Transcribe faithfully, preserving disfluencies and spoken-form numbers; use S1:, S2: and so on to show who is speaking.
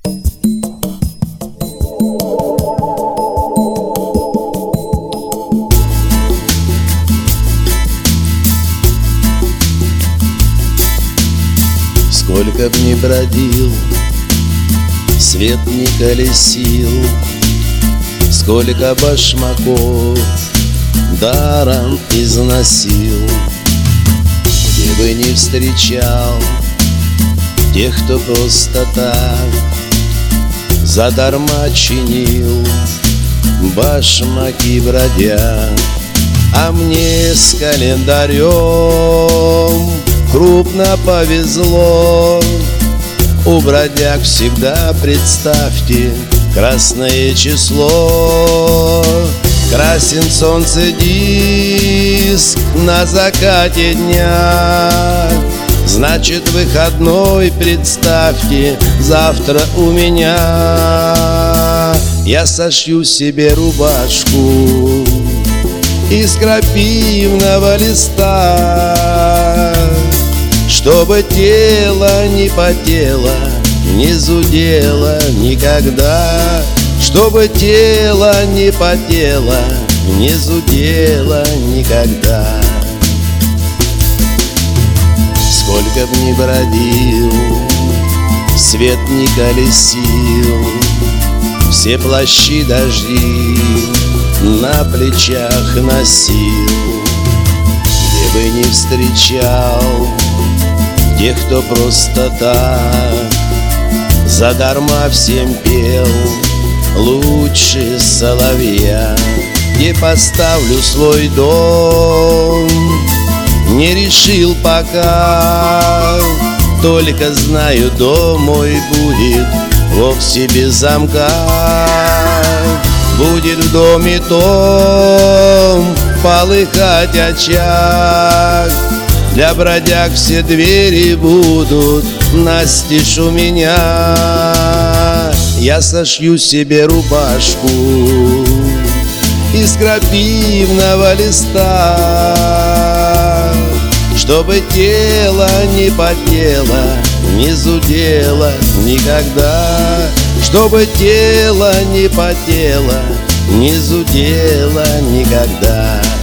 S1: Сколько б ни бродил, свет не колесил, сколько башмаков даром износил, где бы не встречал тех, кто просто так задарма чинил башмаки бродя. А мне с календарем крупно повезло. У бродяг всегда, представьте, красное число. Красен солнце диск на закате дня, значит, выходной, представьте, завтра у меня. Я сошью себе рубашку из крапивного листа, чтобы тело не потело, не зудело никогда. Чтобы тело не потело, не зудело никогда. Сколько б ни бродил, свет не колесил, все плащи дожди на плечах носил, где бы не встречал тех, кто просто так задарма всем пел лучше соловья. Где поставлю свой дом, не решил пока, только знаю, дом мой будет вовсе без замка. Будет в доме том полыхать очаг, для бродяг все двери будут настежь у меня. Я сошью себе рубашку из крапивного листа, чтобы тело не потело, не зудело никогда. Чтобы тело не потело, не зудело никогда.